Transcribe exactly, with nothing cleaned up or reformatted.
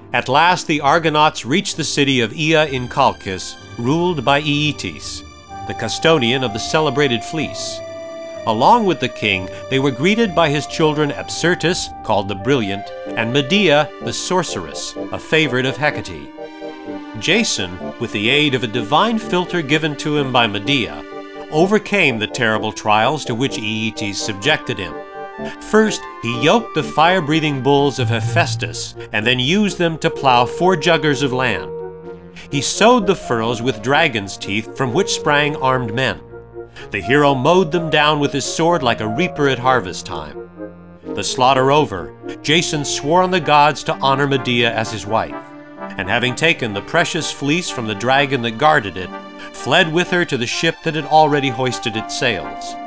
At last the Argonauts reached the city of Aea in Chalcis, ruled by Aeetes, the custodian of the celebrated fleece. Along with the king, they were greeted by his children Absyrtus, called the Brilliant, and Medea, the sorceress, a favorite of Hecate. Jason, with the aid of a divine filter given to him by Medea, overcame the terrible trials to which Aeetes subjected him. First, he yoked the fire-breathing bulls of Hephaestus, and then used them to plow four juggers of land. He sowed the furrows with dragon's teeth, from which sprang armed men. The hero mowed them down with his sword like a reaper at harvest time. The slaughter over, Jason swore on the gods to honor Medea as his wife, and having taken the precious fleece from the dragon that guarded it, fled with her to the ship that had already hoisted its sails.